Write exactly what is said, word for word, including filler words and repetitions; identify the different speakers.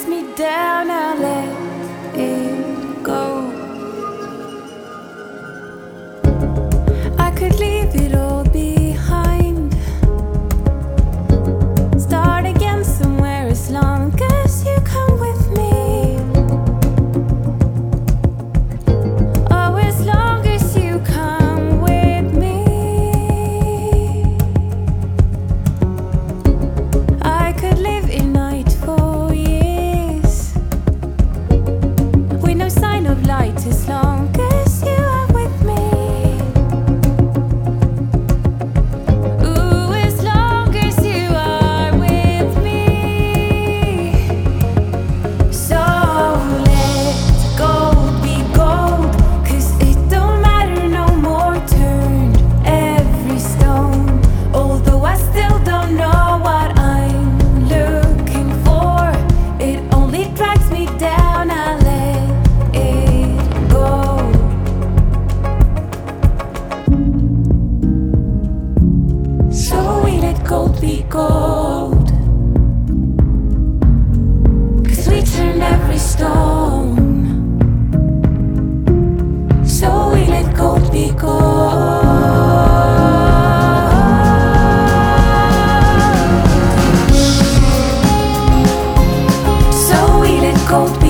Speaker 1: drags me down, I let it go. I could leave it all behind, start again somewhere as long as you come with me. Oh, as long as you come with me. I could live in night for years with no sign of light as long as you are with me. Ooh, as long as you are with me. So let gold be gold, 'cause it don't matter no more. Turned every stone, although I still don't know what I'm looking for. It only drags me down, I let it go. So we let gold be gold, 'cause we turned every stone. So we let gold be gold. So we let gold